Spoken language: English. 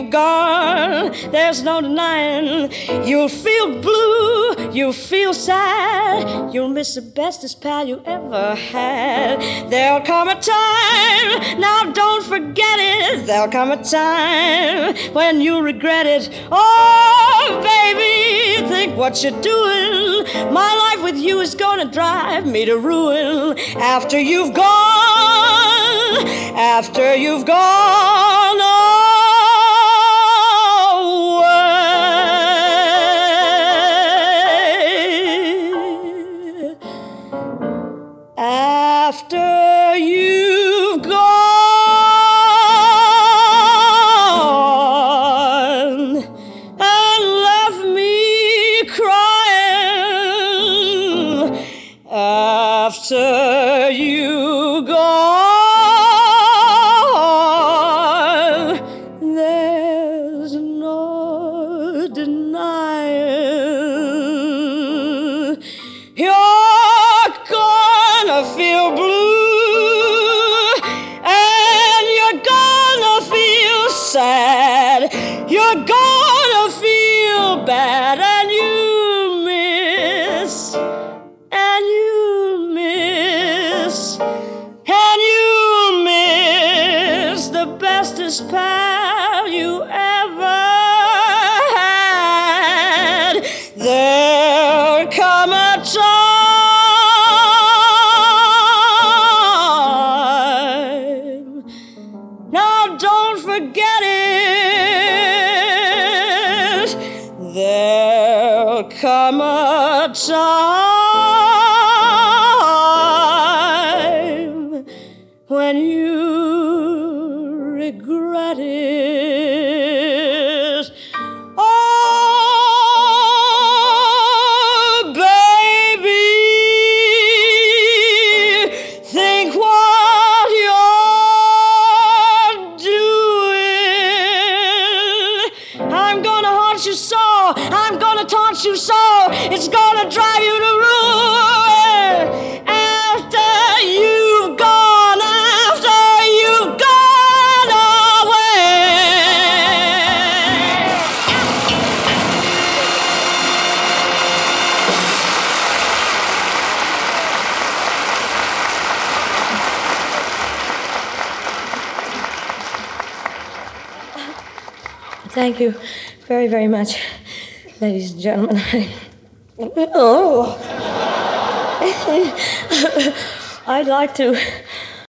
you've gone, there's no denying. You'll feel blue, you'll feel sad. You'll miss the bestest pal you ever had. There'll come a time, now don't forget it. There'll come a time when you'll regret it. Oh, baby, think what you're doing. My life with you is gonna drive me to ruin. After you've gone, after you've gone away, after you've gone and left me crying, after you gone, there's no denying you're gonna feel blue and you're gonna feel sad. You're gonna feel bad and you miss, and you miss, and you miss the bestest pal you ever had. There'll come a time, now don't forget it. There'll come a time when you regret it. Oh, baby, think what you're doing. I'm gonna haunt you so, I'm gonna taunt you so, it's gonna drive you to ruin. After you've gone, after you've gone away. Thank you very, very much, ladies and gentlemen. Oh. I'd like to